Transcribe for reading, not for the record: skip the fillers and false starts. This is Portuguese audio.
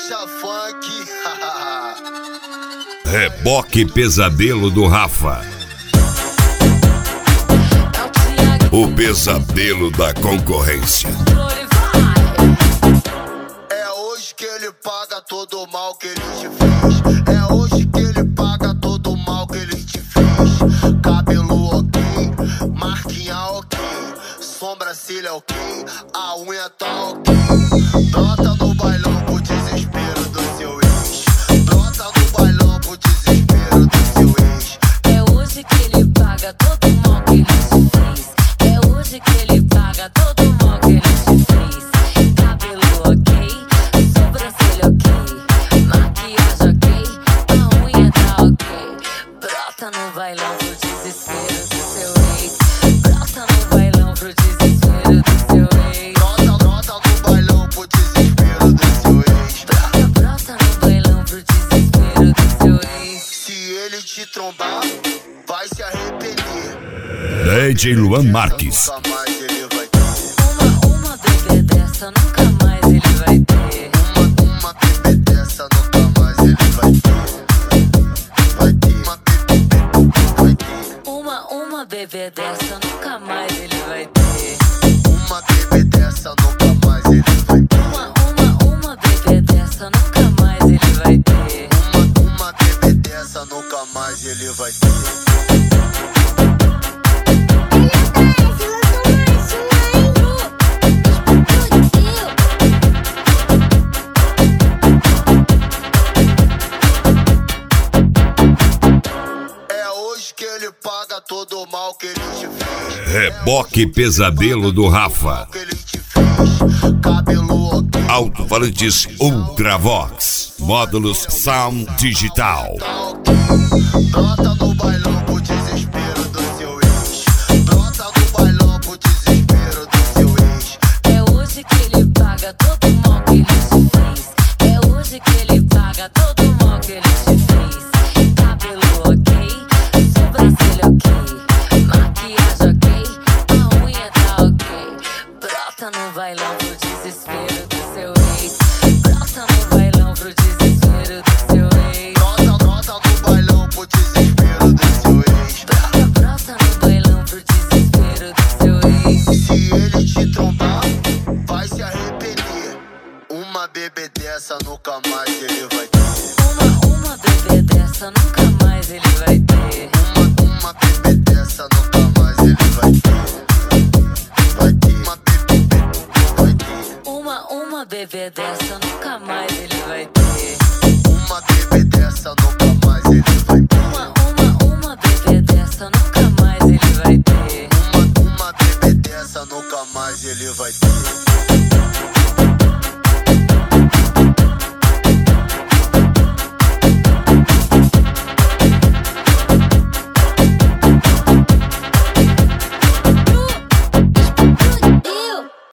Marcha funk. Reboque Pesadelo do Rafa. O pesadelo da concorrência. É hoje que ele paga todo o mal que ele te fez. É hoje que ele paga todo o mal que ele te fez. Cabelo ok, marquinha ok, sobrancelha ok, a unha tá ok. Brota no bailão pro desespero do seu ex. Brota no bailão pro desespero do seu ex. É hoje que ele paga todo o mal que ele te fez. É hoje que ele paga todo o mal que ele te fez. Cabelo ok, sobrancelha ok, maquiagem ok, a unha tá ok. Brota no bailão pro desespero do seu ex. Brota no bailão pro desespero do seu ex. Brota no bailão pro desespero do seu ex. Brota no bailão pro desespero do seu ex. Se ele te trombar, vai se arrepender. DJ Luan Marques. Nunca mais ele vai ter. Uma bebê dessa nunca mais ele vai ter. Uma bebê dessa nunca mais ele vai ter. Vai ter. Vai ter. Uma bebê dessa nunca mais ele vai ter. Uma bebê dessa nunca mais ele vai ter. Uma bebê dessa nunca mais ele vai ter. Uma bebê dessa nunca mais ele vai ter. É hoje que ele paga todo o mal que ele te fez. Reboque Pesadelo do Rafa. Que ele te fez. Cabelo ok. Alto-falantes Ultravox. Módulos Sound Digital. Brota no bailão pro desespero do seu ex. Brota no bailão pro desespero do seu ex. É hoje que ele paga todo o mal que ele te fez. É hoje que ele paga todo o mal que ele te fez. Cabelo ok, sobrancelha ok, maquiagem ok, a unha tá ok. Brota no bailão pro desespero do seu ex. Brota no bailão pro desespero do seu ex. Brota no bailão pro desespero do seu ex. Brota no bailão pro desespero do seu ex. Se ele te trombar, vai se arrepender. Uma bebê dessa nunca mais ele vai ter. Uma bebê dessa nunca mais ele vai ter. Uma bebê dessa nunca mais ele vai ter. Vai ter. Uma bebê vai ter. Uma bebê dessa nunca mais ele vai ter. Uma bebê dessa nunca mais ele vai ter.